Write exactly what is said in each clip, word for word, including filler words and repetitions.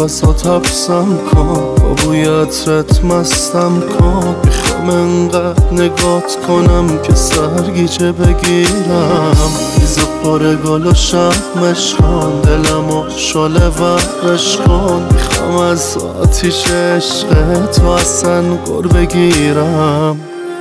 نفسات حبسم کن، با بوی عطرت مستم کن. میخوام انقدر نگات کنم که سرگیجه بگیرم. میز پر گل و شمش کن، دلمو شعله ورش کن. میخوام از آتیش عشق تو اصلا گر بگیرم.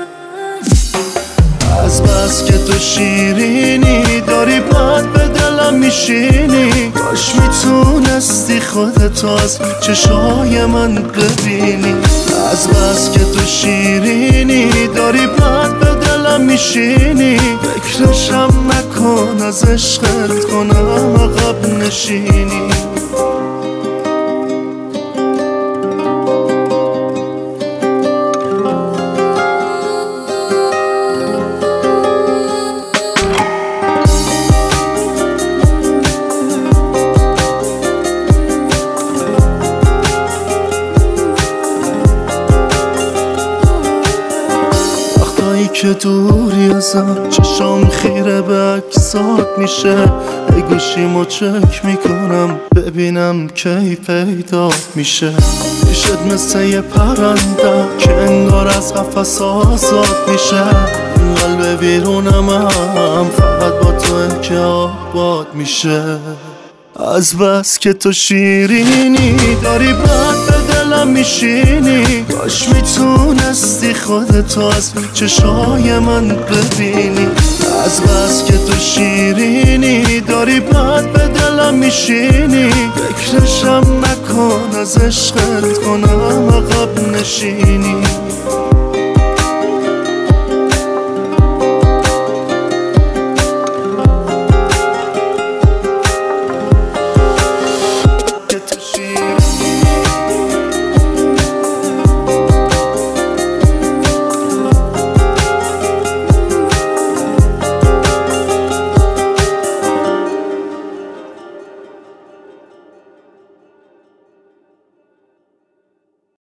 از بس که تو شیرینی داری بد به دلم میشینی. کاش میتونستی خودتو از چشای من ببینی. از بس که تو شیرینی داری بد به دلم میشینی. فکرشم نکن از عشقت کنم عقب نشینی. که دوری ازم چشام خیره به عکسات میشه. ای گوشیمو چک میکنم ببینم کی پیدا میشه. پیشت مثل یه پرنده که انگار از قفس آزاد میشه. قلب بیرونم هم فقط با تو که آباد میشه. از بس که تو شیرینی داری بد به دلم میشینی. کاش میتونستی خودتو از چشای من ببینی. از بس که تو شیرینی داری بد به دلم میشینی. فکرشم نکن از عشقت کنم عقب نشینی.